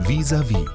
Vis-à-vis.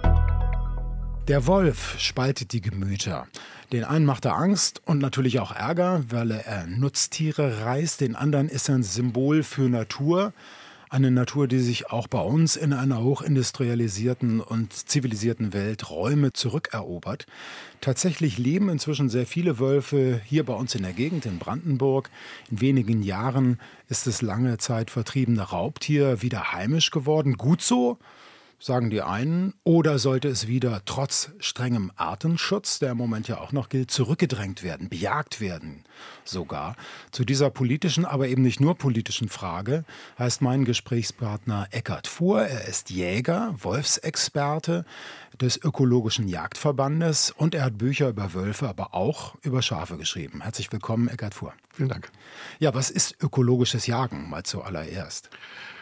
Der Wolf spaltet die Gemüter. Den einen macht er Angst und natürlich auch Ärger, weil er Nutztiere reißt. Den anderen ist er ein Symbol für Natur. Eine Natur, die sich auch bei uns in einer hochindustrialisierten und zivilisierten Welt Räume zurückerobert. Tatsächlich leben inzwischen sehr viele Wölfe hier bei uns in der Gegend in Brandenburg. In wenigen Jahren ist das lange Zeit vertriebene Raubtier wieder heimisch geworden. Gut so, sagen die einen, oder sollte es wieder trotz strengem Artenschutz, der im Moment ja auch noch gilt, zurückgedrängt werden, bejagt werden sogar? Zu dieser politischen, aber eben nicht nur politischen Frage heißt mein Gesprächspartner Eckart Fuhr. Er ist Jäger, Wolfsexperte des Ökologischen Jagdverbandes und er hat Bücher über Wölfe, aber auch über Schafe geschrieben. Herzlich willkommen, Eckart Fuhr. Vielen Dank. Ja, was ist ökologisches Jagen, mal zuallererst?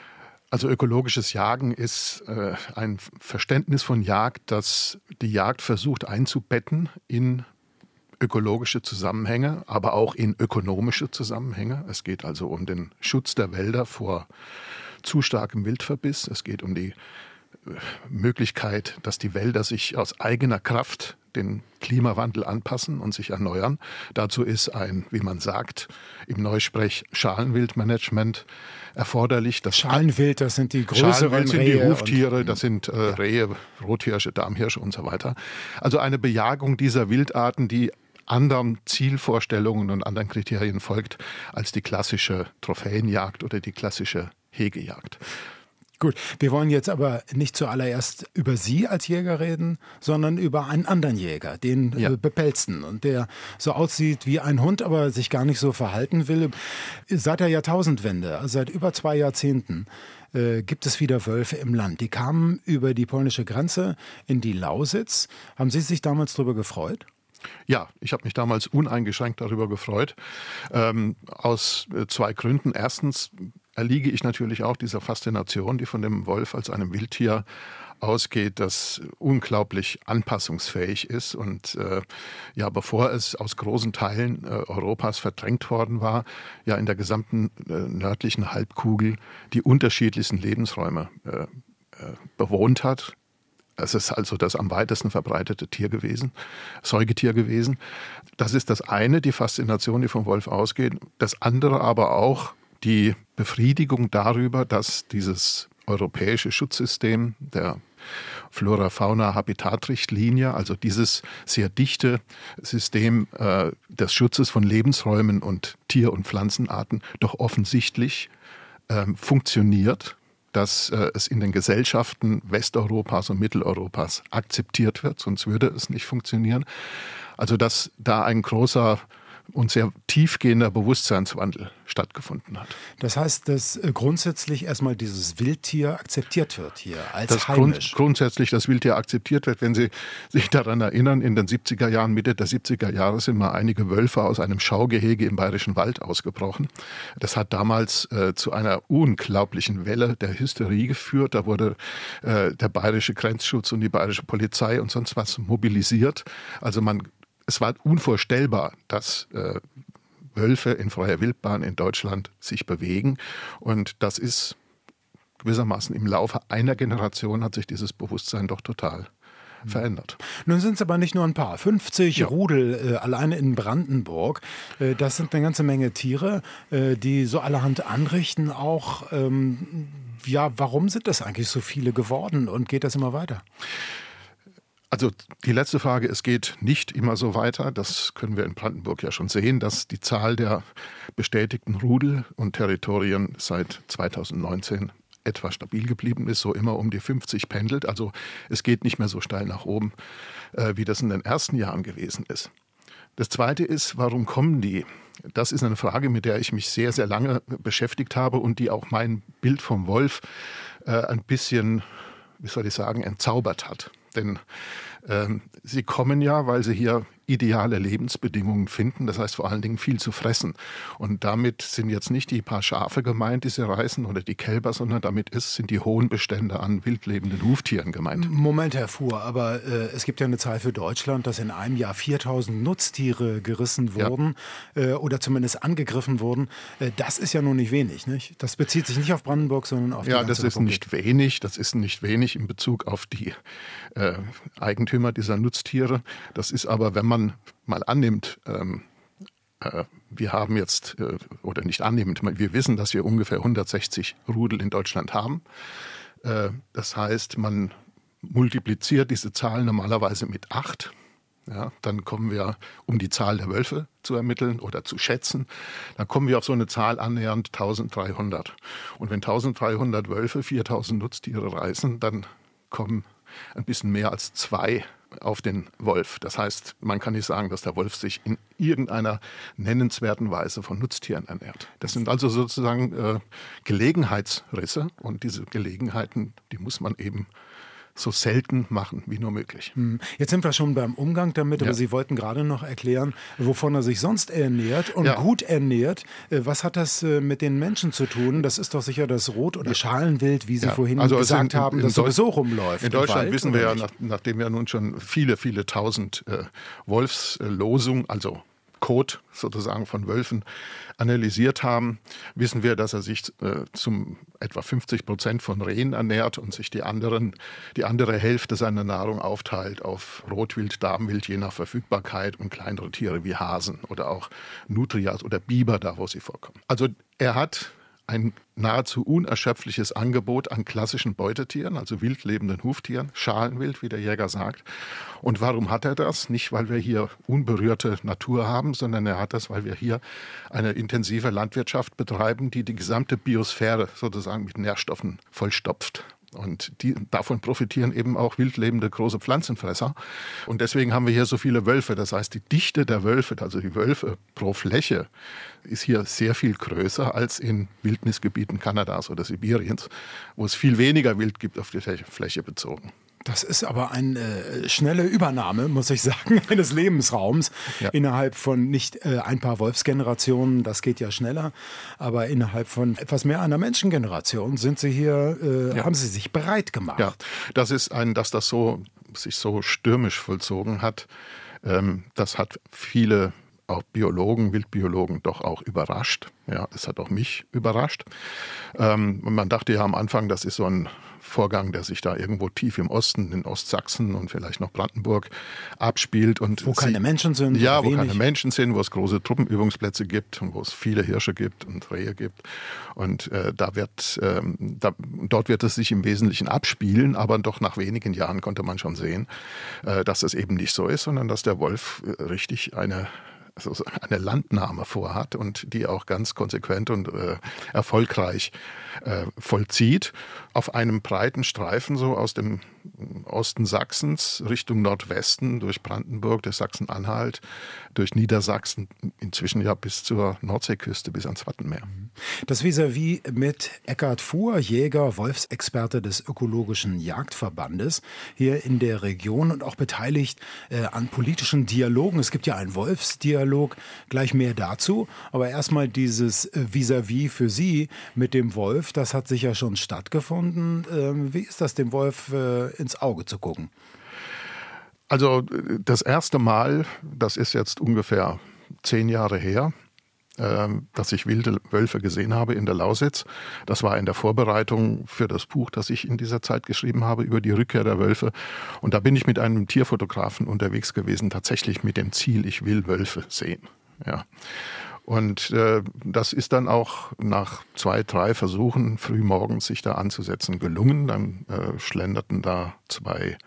Also ökologisches Jagen ist ein Verständnis von Jagd, das die Jagd versucht einzubetten in ökologische Zusammenhänge, aber auch in ökonomische Zusammenhänge. Es geht also um den Schutz der Wälder vor zu starkem Wildverbiss. Es geht um die Möglichkeit, dass die Wälder sich aus eigener Kraft den Klimawandel anpassen und sich erneuern. Dazu ist ein, wie man sagt, im Neusprech Schalenwildmanagement erforderlich. Das Schalenwild, das sind die größeren Rehe. Sind Rehe die Huftiere, das sind Rehe, Rothirsche, Damhirsche und so weiter. Also eine Bejagung dieser Wildarten, die anderen Zielvorstellungen und anderen Kriterien folgt als die klassische Trophäenjagd oder die klassische Hegejagd. Gut, wir wollen jetzt aber nicht zuallererst über Sie als Jäger reden, sondern über einen anderen Jäger, den Bepelzten, und der so aussieht wie ein Hund, aber sich gar nicht so verhalten will. Seit der Jahrtausendwende, also seit über 2 Jahrzehnten, gibt es wieder Wölfe im Land. Die kamen über die polnische Grenze in die Lausitz. Haben Sie sich damals darüber gefreut? Ja, ich habe mich damals uneingeschränkt darüber gefreut, aus 2 Gründen. Erstens erliege ich natürlich auch dieser Faszination, die von dem Wolf als einem Wildtier ausgeht, das unglaublich anpassungsfähig ist und bevor es aus großen Teilen Europas verdrängt worden war, ja in der gesamten nördlichen Halbkugel die unterschiedlichsten Lebensräume bewohnt hat. Es ist also das am weitesten verbreitete Säugetier gewesen. Das ist das eine, die Faszination, die vom Wolf ausgeht. Das andere aber auch die Befriedigung darüber, dass dieses europäische Schutzsystem der Flora-Fauna-Habitat-Richtlinie, also dieses sehr dichte System des Schutzes von Lebensräumen und Tier- und Pflanzenarten, doch offensichtlich funktioniert, dass es in den Gesellschaften Westeuropas und Mitteleuropas akzeptiert wird, sonst würde es nicht funktionieren. Also dass da ein großer und sehr tiefgehender Bewusstseinswandel stattgefunden hat. Das heißt, dass grundsätzlich erstmal dieses Wildtier akzeptiert wird hier als heimisch. Grundsätzlich das Wildtier akzeptiert wird. Wenn Sie sich daran erinnern, in den 70er Jahren, Mitte der 70er Jahre sind mal einige Wölfe aus einem Schaugehege im Bayerischen Wald ausgebrochen. Das hat damals zu einer unglaublichen Welle der Hysterie geführt. Da wurde der bayerische Grenzschutz und die bayerische Polizei und sonst was mobilisiert. Also es war unvorstellbar, dass Wölfe in freier Wildbahn in Deutschland sich bewegen. Und das ist gewissermaßen im Laufe einer Generation hat sich dieses Bewusstsein doch total verändert. Nun sind es aber nicht nur ein paar. 50 Rudel alleine in Brandenburg. Das sind eine ganze Menge Tiere, die so allerhand anrichten. Auch, warum sind das eigentlich so viele geworden und geht das immer weiter? Also die letzte Frage, es geht nicht immer so weiter. Das können wir in Brandenburg ja schon sehen, dass die Zahl der bestätigten Rudel und Territorien seit 2019 etwa stabil geblieben ist, so immer um die 50 pendelt. Also es geht nicht mehr so steil nach oben, wie das in den ersten Jahren gewesen ist. Das Zweite ist, warum kommen die? Das ist eine Frage, mit der ich mich sehr, sehr lange beschäftigt habe und die auch mein Bild vom Wolf ein bisschen, entzaubert hat. Denn sie kommen ja, weil sie hier ideale Lebensbedingungen finden, das heißt vor allen Dingen viel zu fressen. Und damit sind jetzt nicht die paar Schafe gemeint, die sie reißen oder die Kälber, sondern damit sind die hohen Bestände an wildlebenden Huftieren gemeint. Moment, Herr Fuhr, aber es gibt ja eine Zahl für Deutschland, dass in einem Jahr 4000 Nutztiere gerissen wurden oder zumindest angegriffen wurden. Das ist ja nun nicht wenig, nicht? Das bezieht sich nicht auf Brandenburg, sondern auf die ganze das ist Republik. nicht wenig. Das ist nicht wenig in Bezug auf die Eigentümer dieser Nutztiere. Das ist aber, wenn man mal annimmt, wir haben jetzt, oder nicht annimmt, wir wissen, dass wir ungefähr 160 Rudel in Deutschland haben. Das heißt, man multipliziert diese Zahl normalerweise mit 8. Ja, dann kommen wir, um die Zahl der Wölfe zu ermitteln oder zu schätzen, dann kommen wir auf so eine Zahl annähernd 1300. Und wenn 1300 Wölfe 4000 Nutztiere reißen, dann kommen ein bisschen mehr als 2 auf den Wolf. Das heißt, man kann nicht sagen, dass der Wolf sich in irgendeiner nennenswerten Weise von Nutztieren ernährt. Das sind also sozusagen Gelegenheitsrisse und diese Gelegenheiten, die muss man eben so selten machen wie nur möglich. Jetzt sind wir schon beim Umgang damit, aber Sie wollten gerade noch erklären, wovon er sich sonst ernährt und gut ernährt. Was hat das mit den Menschen zu tun? Das ist doch sicher das Rot- oder Schalenwild, wie Sie vorhin gesagt haben, das sowieso rumläuft. In Deutschland wissen wir ja, nachdem wir nun schon viele, viele tausend Wolfslosungen, also Kot sozusagen von Wölfen analysiert haben, wissen wir, dass er sich zum etwa 50% von Rehen ernährt und sich die andere Hälfte seiner Nahrung aufteilt auf Rotwild, Damwild, je nach Verfügbarkeit und kleinere Tiere wie Hasen oder auch Nutrias oder Biber, da wo sie vorkommen. Also er hat ein nahezu unerschöpfliches Angebot an klassischen Beutetieren, also wildlebenden Huftieren, Schalenwild, wie der Jäger sagt. Und warum hat er das? Nicht, weil wir hier unberührte Natur haben, sondern er hat das, weil wir hier eine intensive Landwirtschaft betreiben, die die gesamte Biosphäre sozusagen mit Nährstoffen vollstopft. Und davon profitieren eben auch wildlebende große Pflanzenfresser. Und deswegen haben wir hier so viele Wölfe. Das heißt, die Dichte der Wölfe, also die Wölfe pro Fläche, ist hier sehr viel größer als in Wildnisgebieten Kanadas oder Sibiriens, wo es viel weniger Wild gibt auf die Fläche bezogen. Das ist aber eine schnelle Übernahme, muss ich sagen, eines Lebensraums innerhalb von nicht ein paar Wolfsgenerationen, das geht ja schneller, aber innerhalb von etwas mehr einer Menschengeneration sind Sie hier, haben Sie sich bereit gemacht. Ja, das ist dass das sich so stürmisch vollzogen hat, das hat viele auch Biologen, Wildbiologen doch auch überrascht. Ja, das hat auch mich überrascht. Und man dachte ja am Anfang, das ist so ein Vorgang, der sich da irgendwo tief im Osten, in Ostsachsen und vielleicht noch Brandenburg abspielt. Und wo keine Menschen sind. Ja, wo keine Menschen sind, wo es große Truppenübungsplätze gibt und wo es viele Hirsche gibt und Rehe gibt. Und dort wird es sich im Wesentlichen abspielen, aber doch nach wenigen Jahren konnte man schon sehen, dass es eben nicht so ist, sondern dass der Wolf richtig eine Landnahme vorhat und die auch ganz konsequent und erfolgreich vollzieht. Auf einem breiten Streifen so aus dem Osten Sachsens Richtung Nordwesten, durch Brandenburg, durch Sachsen-Anhalt, durch Niedersachsen, inzwischen ja bis zur Nordseeküste, bis ans Wattenmeer. Das Vis-à-vis mit Eckhard Fuhr, Jäger, Wolfsexperte des Ökologischen Jagdverbandes, hier in der Region und auch beteiligt an politischen Dialogen. Es gibt ja einen Wolfsdialog, gleich mehr dazu. Aber erstmal dieses Vis-à-vis für Sie mit dem Wolf, das hat sicher schon stattgefunden. Wie ist das, dem Wolf ins Auge zu gucken? Also das erste Mal, das ist jetzt ungefähr 10 Jahre her, dass ich wilde Wölfe gesehen habe in der Lausitz. Das war in der Vorbereitung für das Buch, das ich in dieser Zeit geschrieben habe, über die Rückkehr der Wölfe. Und da bin ich mit einem Tierfotografen unterwegs gewesen, tatsächlich mit dem Ziel, ich will Wölfe sehen. Ja. Und das ist dann auch nach 2, 3 Versuchen frühmorgens sich da anzusetzen gelungen. Dann schlenderten da 2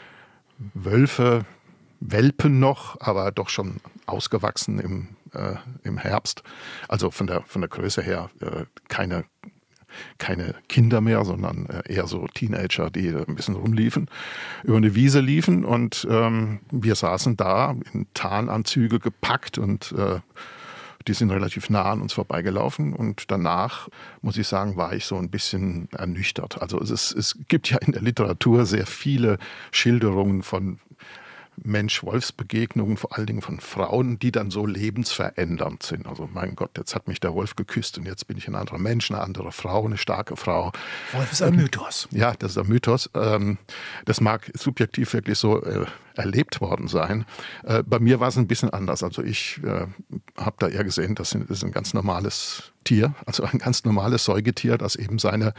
Wölfe, Welpen noch, aber doch schon ausgewachsen im Herbst. Also von der Größe her keine Kinder mehr, sondern eher so Teenager, die ein bisschen rumliefen, über eine Wiese liefen. Und wir saßen da in Tarnanzüge gepackt und die sind relativ nah an uns vorbeigelaufen und danach, muss ich sagen, war ich so ein bisschen ernüchtert. Also es gibt ja in der Literatur sehr viele Schilderungen von Mensch-Wolfs-Begegnungen, vor allen Dingen von Frauen, die dann so lebensverändernd sind. Also mein Gott, jetzt hat mich der Wolf geküsst und jetzt bin ich ein anderer Mensch, eine andere Frau, eine starke Frau. Wolf ist ein Mythos. Ja, das ist ein Mythos. Das mag subjektiv wirklich so erlebt worden sein. Bei mir war es ein bisschen anders. Also ich habe da eher gesehen, das ist ein ganz normales Tier, also ein ganz normales Säugetier, das eben seine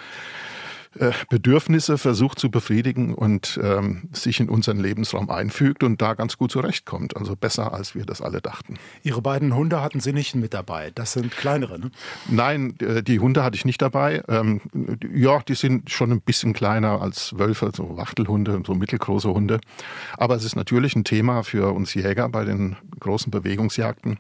Bedürfnisse versucht zu befriedigen und sich in unseren Lebensraum einfügt und da ganz gut zurechtkommt. Also besser, als wir das alle dachten. Ihre beiden Hunde hatten Sie nicht mit dabei. Das sind kleinere, ne? Nein, die Hunde hatte ich nicht dabei. Ja, die sind schon ein bisschen kleiner als Wölfe, so Wachtelhunde, so mittelgroße Hunde. Aber es ist natürlich ein Thema für uns Jäger bei den großen Bewegungsjagden,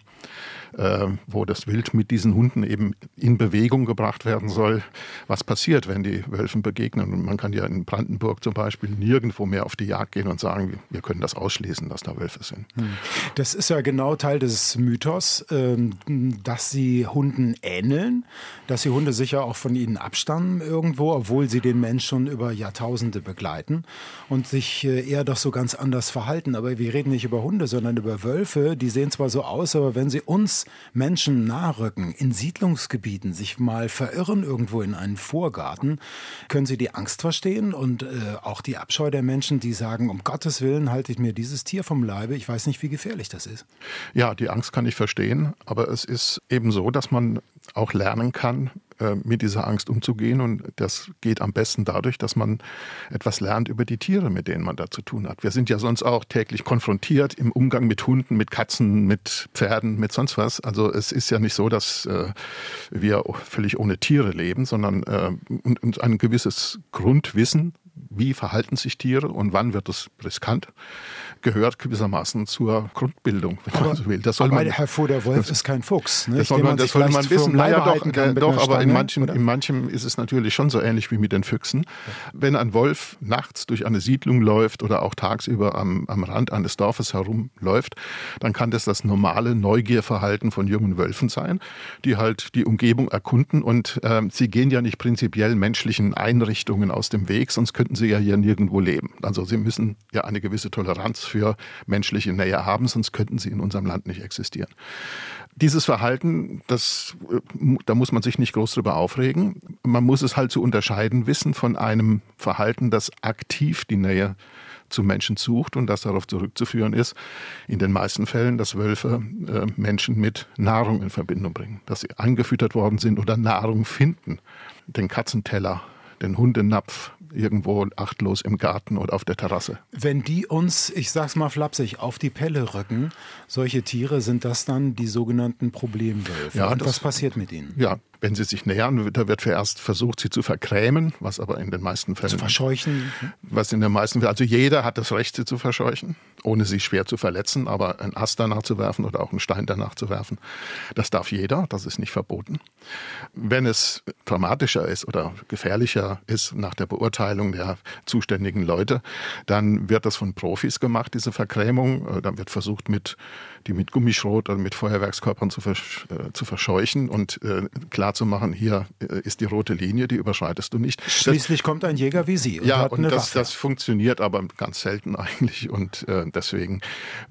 wo das Wild mit diesen Hunden eben in Bewegung gebracht werden soll. Was passiert, wenn die Wölfen begegnen? Und man kann ja in Brandenburg zum Beispiel nirgendwo mehr auf die Jagd gehen und sagen, wir können das ausschließen, dass da Wölfe sind. Das ist ja genau Teil des Mythos, dass sie Hunden ähneln, dass die Hunde sicher auch von ihnen abstammen irgendwo, obwohl sie den Mensch schon über Jahrtausende begleiten und sich eher doch so ganz anders verhalten. Aber wir reden nicht über Hunde, sondern über Wölfe. Die sehen zwar so aus, aber wenn sie uns Menschen nahe rücken, in Siedlungsgebieten, sich mal verirren irgendwo in einen Vorgarten, können Sie die Angst verstehen und auch die Abscheu der Menschen, die sagen, um Gottes Willen halte ich mir dieses Tier vom Leibe, ich weiß nicht, wie gefährlich das ist. Ja, die Angst kann ich verstehen, aber es ist eben so, dass man auch lernen kann, mit dieser Angst umzugehen. Und das geht am besten dadurch, dass man etwas lernt über die Tiere, mit denen man da zu tun hat. Wir sind ja sonst auch täglich konfrontiert im Umgang mit Hunden, mit Katzen, mit Pferden, mit sonst was. Also es ist ja nicht so, dass wir völlig ohne Tiere leben, sondern und ein gewisses Grundwissen, wie verhalten sich Tiere und wann wird es riskant, gehört gewissermaßen zur Grundbildung, wenn man so will. Das soll aber Herr Fuhr, der Wolf ist kein Fuchs. Ne? Das soll man wissen. Naja, doch, aber in Stange, manchem ist es natürlich schon so ähnlich wie mit den Füchsen. Wenn ein Wolf nachts durch eine Siedlung läuft oder auch tagsüber am Rand eines Dorfes herumläuft, dann kann das normale Neugierverhalten von jungen Wölfen sein, die halt die Umgebung erkunden und sie gehen ja nicht prinzipiell menschlichen Einrichtungen aus dem Weg, sonst könnten sie ja hier nirgendwo leben. Also sie müssen ja eine gewisse Toleranz für menschliche Nähe haben, sonst könnten sie in unserem Land nicht existieren. Dieses Verhalten, da muss man sich nicht groß drüber aufregen. Man muss es halt zu unterscheiden wissen von einem Verhalten, das aktiv die Nähe zu Menschen sucht und das darauf zurückzuführen ist, in den meisten Fällen, dass Wölfe Menschen mit Nahrung in Verbindung bringen, dass sie eingefüttert worden sind oder Nahrung finden. Den Katzenteller, den Hundenapf irgendwo achtlos im Garten oder auf der Terrasse. Wenn die uns, ich sag's mal flapsig, auf die Pelle rücken, solche Tiere, sind das dann die sogenannten Problemwölfe. Ja, und was passiert mit ihnen? Ja, wenn sie sich nähern, da wird zuerst versucht, sie zu vergrämen, was aber in den meisten Fällen... Zu verscheuchen? Was in den meisten Fällen... Also jeder hat das Recht, sie zu verscheuchen, ohne sie schwer zu verletzen, aber einen Ast danach zu werfen oder auch einen Stein danach zu werfen, das darf jeder, das ist nicht verboten. Wenn es dramatischer ist oder gefährlicher ist nach der Beurteilung der zuständigen Leute, dann wird das von Profis gemacht, diese Vergrämung. Dann wird versucht, die mit Gummischrot oder mit Feuerwerkskörpern zu verscheuchen und klar zu machen, hier ist die rote Linie, die überschreitest du nicht. Schließlich kommt ein Jäger wie Sie und hat eine Waffe. Das funktioniert aber ganz selten eigentlich und deswegen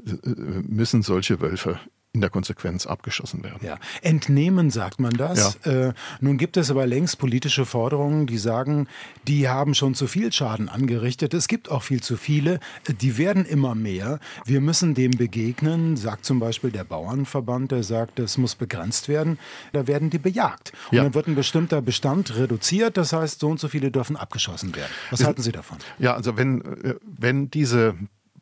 müssen solche Wölfe in der Konsequenz abgeschossen werden. Ja. Entnehmen sagt man das. Ja. Nun gibt es aber längst politische Forderungen, die sagen, die haben schon zu viel Schaden angerichtet. Es gibt auch viel zu viele. Die werden immer mehr. Wir müssen dem begegnen, sagt zum Beispiel der Bauernverband, der sagt, es muss begrenzt werden. Da werden die bejagt. Und dann wird ein bestimmter Bestand reduziert. Das heißt, so und so viele dürfen abgeschossen werden. Was halten Sie davon? Ja, also wenn diese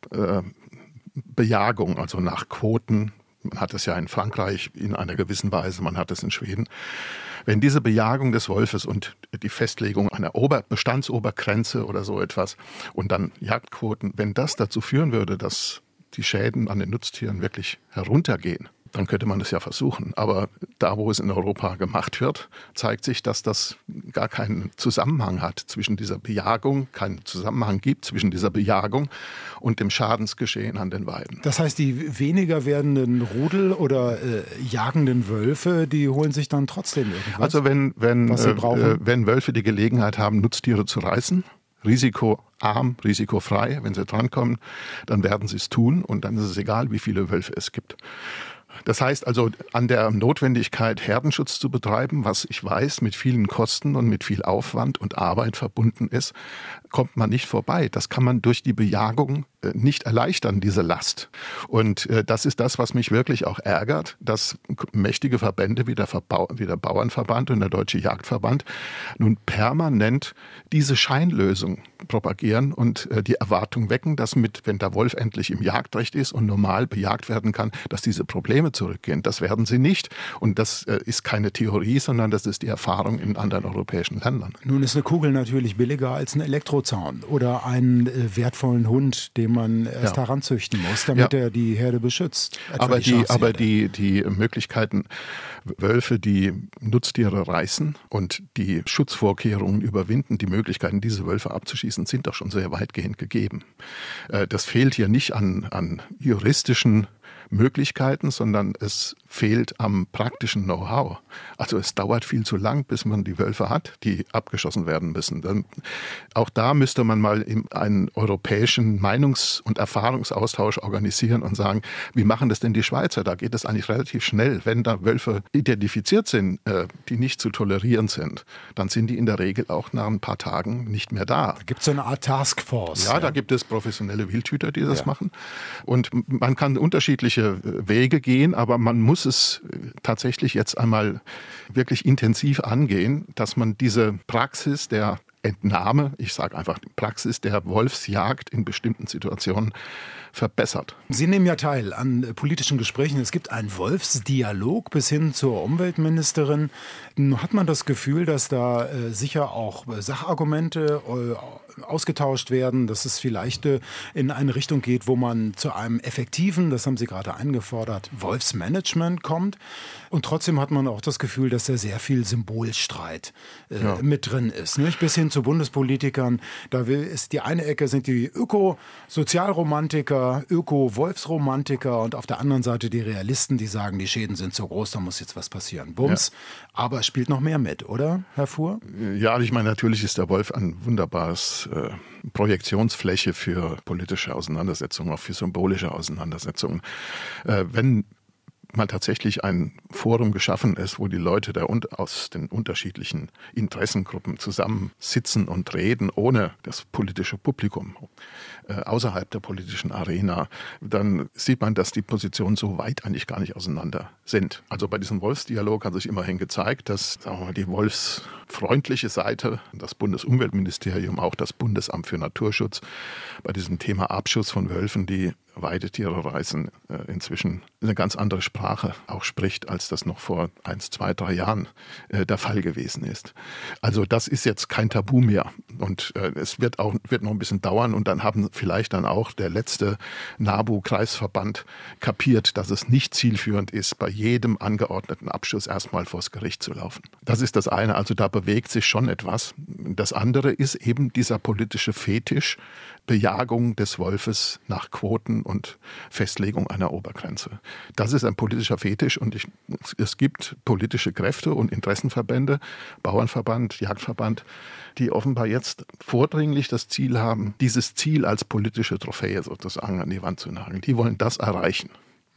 Bejagung, also nach Quoten, man hat es ja in Frankreich in einer gewissen Weise, man hat es in Schweden. Wenn diese Bejagung des Wolfes und die Festlegung einer Bestandsobergrenze oder so etwas und dann Jagdquoten, wenn das dazu führen würde, dass die Schäden an den Nutztieren wirklich heruntergehen, dann könnte man es ja versuchen. Aber da, wo es in Europa gemacht wird, zeigt sich, dass das gar keinen Zusammenhang hat zwischen dieser Bejagung, keinen Zusammenhang gibt zwischen dieser Bejagung und dem Schadensgeschehen an den Weiden. Das heißt, die weniger werdenden Rudel oder jagenden Wölfe, die holen sich dann trotzdem irgendwas? Also wenn Wölfe die Gelegenheit haben, Nutztiere zu reißen, Risiko arm, risikofrei. Wenn sie drankommen, dann werden sie es tun und dann ist es egal, wie viele Wölfe es gibt. Das heißt also, an der Notwendigkeit, Herdenschutz zu betreiben, was ich weiß, mit vielen Kosten und mit viel Aufwand und Arbeit verbunden ist, kommt man nicht vorbei. Das kann man durch die Bejagung nicht erleichtern, diese Last. Und das ist das, was mich wirklich auch ärgert, dass mächtige Verbände wie der Bauernverband und der Deutsche Jagdverband nun permanent diese Scheinlösung propagieren und die Erwartung wecken, dass wenn der Wolf endlich im Jagdrecht ist und normal bejagt werden kann, dass diese Probleme zurückgehen. Das werden sie nicht. Und das ist keine Theorie, sondern das ist die Erfahrung in anderen europäischen Ländern. Nun ist eine Kugel natürlich billiger als ein Elektrozaun oder einen wertvollen Hund, den man erst heranzüchten muss, damit er die Herde beschützt. Aber die Möglichkeiten, Wölfe, die Nutztiere reißen und die Schutzvorkehrungen überwinden, die Möglichkeiten, diese Wölfe abzuschießen, sind doch schon sehr weitgehend gegeben. Das fehlt hier nicht an juristischen Möglichkeiten, sondern es fehlt am praktischen Know-how. Also es dauert viel zu lang, bis man die Wölfe hat, die abgeschossen werden müssen. Dann, auch da müsste man mal einen europäischen Meinungs- und Erfahrungsaustausch organisieren und sagen, wie machen das denn die Schweizer? Da geht es eigentlich relativ schnell. Wenn da Wölfe identifiziert sind, die nicht zu tolerieren sind, dann sind die in der Regel auch nach ein paar Tagen nicht mehr da. Da gibt es so eine Art Taskforce. Ja, da gibt es professionelle Wildhüter, die das machen. Und man kann unterschiedliche Wege gehen, aber man muss es tatsächlich jetzt einmal wirklich intensiv angehen, dass man diese Praxis der Entnahme, ich sage einfach die Praxis der Wolfsjagd in bestimmten Situationen verbessert. Sie nehmen ja teil an politischen Gesprächen. Es gibt einen Wolfsdialog bis hin zur Umweltministerin. Nun hat man das Gefühl, dass da sicher auch Sachargumente ausgetauscht werden, dass es vielleicht in eine Richtung geht, wo man zu einem effektiven, das haben Sie gerade eingefordert, Wolfsmanagement kommt. Und trotzdem hat man auch das Gefühl, dass da sehr viel Symbolstreit mit drin ist. Nicht? Bis hin zu Bundespolitikern. Da ist die eine Ecke sind die Öko-Sozialromantiker, Öko-Wolfsromantiker und auf der anderen Seite die Realisten, die sagen, die Schäden sind so groß, da muss jetzt was passieren. Bums. Ja. Aber es spielt noch mehr mit, oder, Herr Fuhr? Ja, ich meine, natürlich ist der Wolf ein wunderbares Projektionsfläche für politische Auseinandersetzungen, auch für symbolische Auseinandersetzungen. Wenn mal tatsächlich ein Forum geschaffen ist, wo die Leute aus den unterschiedlichen Interessengruppen zusammensitzen und reden, ohne das politische Publikum, außerhalb der politischen Arena, dann sieht man, dass die Positionen so weit eigentlich gar nicht auseinander sind. Also bei diesem Wolfsdialog hat sich immerhin gezeigt, dass sagen wir mal, die wolfsfreundliche Seite, das Bundesumweltministerium, auch das Bundesamt für Naturschutz, bei diesem Thema Abschuss von Wölfen, die Weidetiere reißen, inzwischen eine ganz andere Sprache auch spricht, als das noch vor 1, 2, 3 Jahren der Fall gewesen ist. Also das ist jetzt kein Tabu mehr und es wird noch ein bisschen dauern und dann haben vielleicht dann auch der letzte NABU-Kreisverband kapiert, dass es nicht zielführend ist, bei jedem angeordneten Abschuss erstmal vors Gericht zu laufen. Das ist das eine, also da bewegt sich schon etwas. Das andere ist eben dieser politische Fetisch, Bejagung des Wolfes nach Quoten und Festlegung einer Obergrenze. Das ist ein politischer Fetisch und es gibt politische Kräfte und Interessenverbände, Bauernverband, Jagdverband, die offenbar jetzt vordringlich das Ziel haben, dieses Ziel als politische Trophäe sozusagen an die Wand zu nageln. Die wollen das erreichen.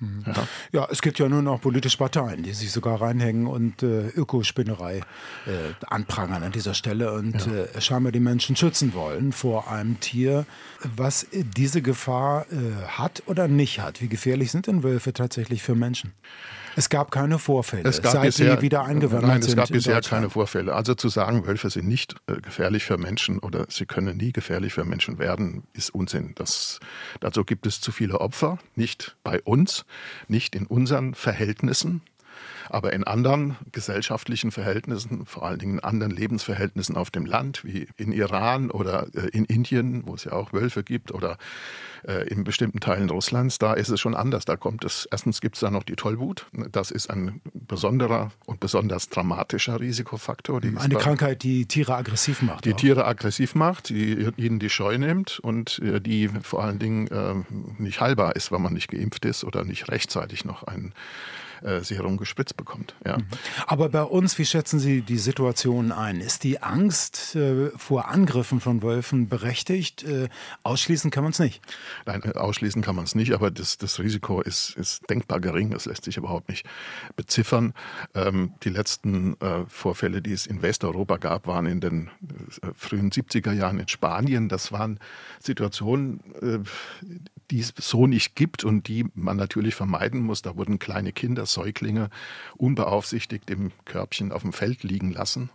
Ja, es gibt ja nun auch politische Parteien, die sich sogar reinhängen und Ökospinnerei anprangern an dieser Stelle und scheinbar die Menschen schützen wollen vor einem Tier, was diese Gefahr hat oder nicht hat. Wie gefährlich sind denn Wölfe tatsächlich für Menschen? Es gab keine Vorfälle, seit sie wieder eingewandert sind. Nein, es gab bisher keine Vorfälle. Also zu sagen, Wölfe sind nicht gefährlich für Menschen oder sie können nie gefährlich für Menschen werden, ist Unsinn. Dazu gibt es zu viele Opfer, nicht bei uns, nicht in unseren Verhältnissen, aber in anderen gesellschaftlichen Verhältnissen, vor allen Dingen in anderen Lebensverhältnissen auf dem Land, wie in Iran oder in Indien, wo es ja auch Wölfe gibt, oder in bestimmten Teilen Russlands, da ist es schon anders. Erstens gibt es da noch die Tollwut. Das ist ein besonderer und besonders dramatischer Risikofaktor. Eine Krankheit, die Tiere aggressiv macht. Die Tiere aggressiv macht, die ihnen die Scheu nimmt und die vor allen Dingen nicht heilbar ist, wenn man nicht geimpft ist oder nicht rechtzeitig noch ein Serum gespritzt bekommt. Ja. Aber bei uns, wie schätzen Sie die Situation ein? Ist die Angst vor Angriffen von Wölfen berechtigt? Ausschließen kann man es nicht. Nein, ausschließen kann man es nicht, aber das Risiko ist denkbar gering. Das lässt sich überhaupt nicht beziffern. Die letzten Vorfälle, die es in Westeuropa gab, waren in den frühen 70er Jahren in Spanien. Das waren Situationen, die es so nicht gibt und die man natürlich vermeiden muss. Da wurden kleine Kinder, Säuglinge, unbeaufsichtigt im Körbchen auf dem Feld liegen lassen.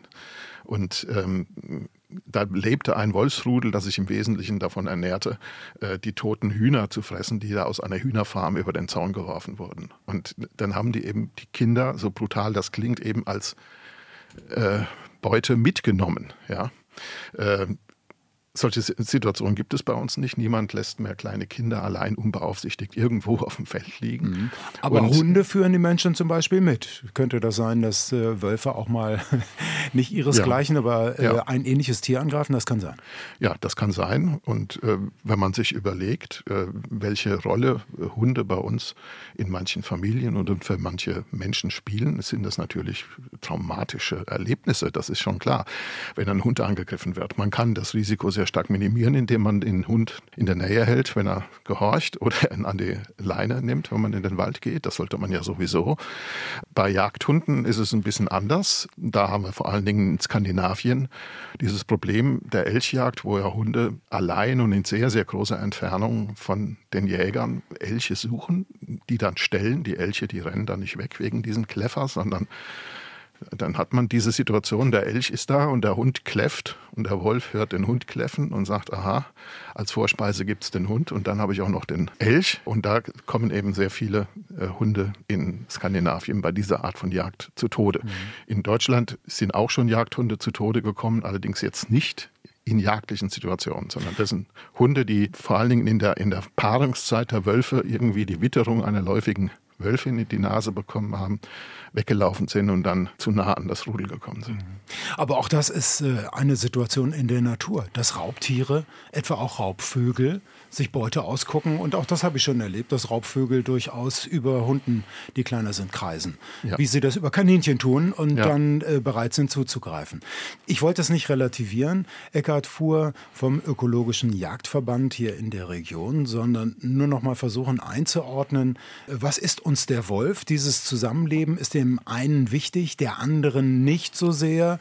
Da lebte ein Wolfsrudel, das sich im Wesentlichen davon ernährte, die toten Hühner zu fressen, die da aus einer Hühnerfarm über den Zaun geworfen wurden. Und dann haben die eben die Kinder, so brutal das klingt, eben als Beute mitgenommen. Ja? Solche Situationen gibt es bei uns nicht. Niemand lässt mehr kleine Kinder allein unbeaufsichtigt irgendwo auf dem Feld liegen. Aber Hunde führen die Menschen zum Beispiel mit. Könnte das sein, dass Wölfe auch mal nicht ihresgleichen, aber ein ähnliches Tier angreifen? Das kann sein. Ja, das kann sein. Und wenn man sich überlegt, welche Rolle Hunde bei uns in manchen Familien und für manche Menschen spielen, sind das natürlich traumatische Erlebnisse. Das ist schon klar, wenn ein Hund angegriffen wird. Man kann das Risiko sehr stark minimieren, indem man den Hund in der Nähe hält, wenn er gehorcht oder ihn an die Leine nimmt, wenn man in den Wald geht. Das sollte man ja sowieso. Bei Jagdhunden ist es ein bisschen anders. Da haben wir vor allen Dingen in Skandinavien dieses Problem der Elchjagd, wo ja Hunde allein und in sehr, sehr großer Entfernung von den Jägern Elche suchen, die dann stellen. Die Elche, die rennen dann nicht weg wegen diesen Kläffers, sondern dann hat man diese Situation, der Elch ist da und der Hund kläfft und der Wolf hört den Hund kläffen und sagt, aha, als Vorspeise gibt es den Hund und dann habe ich auch noch den Elch. Und da kommen eben sehr viele Hunde in Skandinavien bei dieser Art von Jagd zu Tode. In Deutschland sind auch schon Jagdhunde zu Tode gekommen, allerdings jetzt nicht in jagdlichen Situationen, sondern das sind Hunde, die vor allen Dingen in der Paarungszeit der Wölfe irgendwie die Witterung einer läufigen Wölfin in die Nase bekommen haben, weggelaufen sind und dann zu nah an das Rudel gekommen sind. Aber auch das ist eine Situation in der Natur, dass Raubtiere, etwa auch Raubvögel, sich Beute ausgucken. Und auch das habe ich schon erlebt, dass Raubvögel durchaus über Hunden, die kleiner sind, kreisen. Ja. Wie sie das über Kaninchen tun und dann bereit sind zuzugreifen. Ich wollte es nicht relativieren, Eckhard Fuhr vom Ökologischen Jagdverband hier in der Region, sondern nur noch mal versuchen einzuordnen, was ist uns der Wolf? Dieses Zusammenleben ist dem einen wichtig, der anderen nicht so sehr,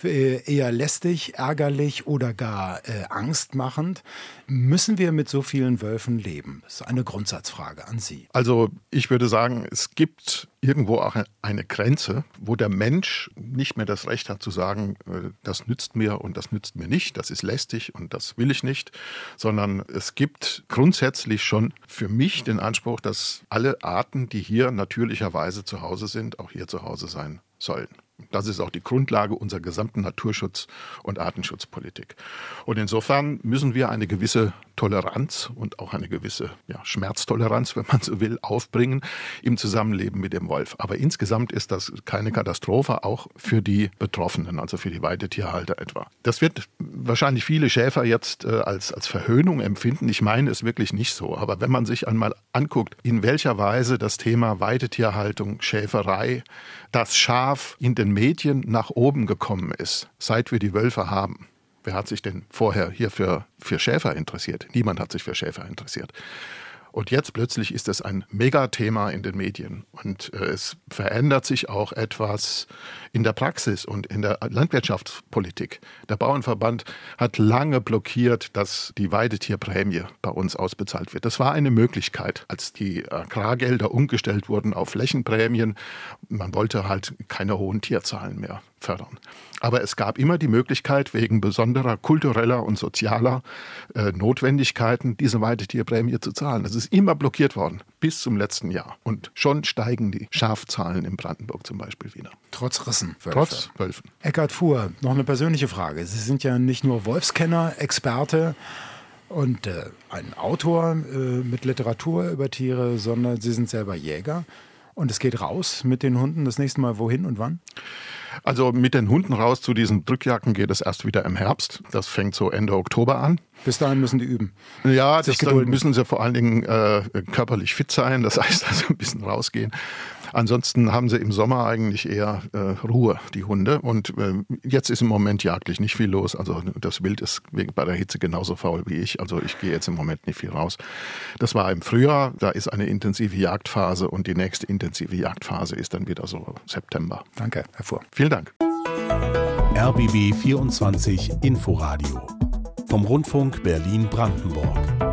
eher lästig, ärgerlich oder gar angstmachend. Müssen wir mit so vielen Wölfen leben? Das ist eine Grundsatzfrage an Sie. Also ich würde sagen, es gibt irgendwo auch eine Grenze, wo der Mensch nicht mehr das Recht hat zu sagen, das nützt mir und das nützt mir nicht, das ist lästig und das will ich nicht, sondern es gibt grundsätzlich schon für mich den Anspruch, dass alle Arten, die hier natürlicherweise zu Hause sind, auch hier zu Hause sein sollen. Das ist auch die Grundlage unserer gesamten Naturschutz- und Artenschutzpolitik. Und insofern müssen wir eine gewisse Toleranz und auch eine gewisse Schmerztoleranz, wenn man so will, aufbringen im Zusammenleben mit dem Wolf. Aber insgesamt ist das keine Katastrophe, auch für die Betroffenen, also für die Weidetierhalter etwa. Das wird wahrscheinlich viele Schäfer jetzt als Verhöhnung empfinden. Ich meine es wirklich nicht so. Aber wenn man sich einmal anguckt, in welcher Weise das Thema Weidetierhaltung, Schäferei, das Schaf in den Medien nach oben gekommen ist, seit wir die Wölfe haben. Wer hat sich denn vorher hier für Schäfer interessiert? Niemand hat sich für Schäfer interessiert. Und jetzt plötzlich ist es ein Megathema in den Medien. Und es verändert sich auch etwas in der Praxis und in der Landwirtschaftspolitik. Der Bauernverband hat lange blockiert, dass die Weidetierprämie bei uns ausbezahlt wird. Das war eine Möglichkeit, als die Agrargelder umgestellt wurden auf Flächenprämien. Man wollte halt keine hohen Tierzahlen mehr fördern. Aber es gab immer die Möglichkeit, wegen besonderer kultureller und sozialer Notwendigkeiten diese Weidetierprämie zu zahlen. Das ist immer blockiert worden, bis zum letzten Jahr. Und schon steigen die Schafzahlen in Brandenburg zum Beispiel wieder. Trotz Rissen. Trotz Wölfen. Eckhard Fuhr, noch eine persönliche Frage. Sie sind ja nicht nur Wolfskenner, Experte und ein Autor mit Literatur über Tiere, sondern Sie sind selber Jäger. Und es geht raus mit den Hunden das nächste Mal wohin und wann? Also mit den Hunden raus zu diesen Drückjacken geht es erst wieder im Herbst. Das fängt so Ende Oktober an. Bis dahin müssen die üben. Ja, dann müssen sie vor allen Dingen körperlich fit sein. Das heißt also ein bisschen rausgehen. Ansonsten haben sie im Sommer eigentlich eher Ruhe, die Hunde. Und jetzt ist im Moment jagdlich nicht viel los. Also das Wild ist bei der Hitze genauso faul wie ich. Also ich gehe jetzt im Moment nicht viel raus. Das war im Frühjahr, da ist eine intensive Jagdphase und die nächste intensive Jagdphase ist dann wieder so September. Danke, Herr Fuhr. Vielen Dank. RBB 24 Inforadio vom Rundfunk Berlin-Brandenburg.